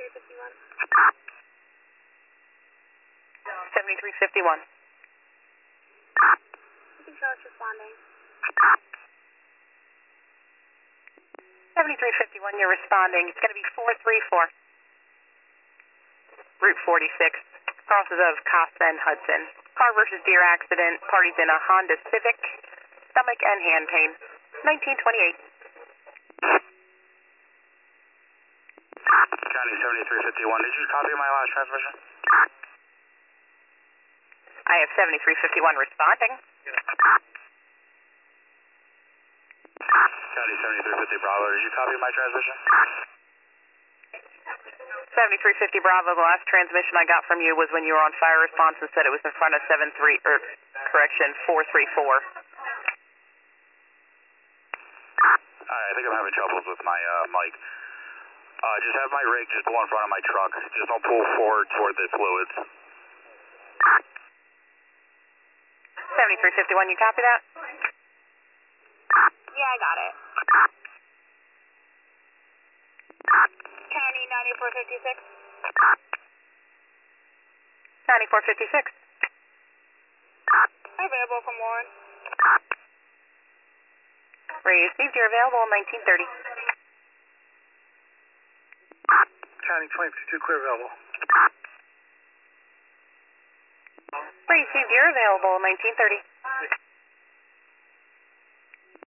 7351. 7351. Keeping Charles responding. 7351, you're responding. It's going to be 434. Route 46, crosses of Costa and Hudson. Car versus deer accident. Parties in a Honda Civic. Stomach and hand pain. 1928. County 7351, did you copy my last transmission? I have 7351 responding. County 7350 Bravo, did you copy my transmission? 7350 Bravo, the last transmission I got from you was when you were on fire response and said it was in front of 434. I think I'm having troubles with my mic. Just have my rig just pull in front of my truck. Just don't pull forward toward the fluids. 7351, you copy that? Yeah, I got it. County 9456. 9456. Available from Warren. Received, you're available in 1930. County 2052 clear available. Received, you're available in 1930.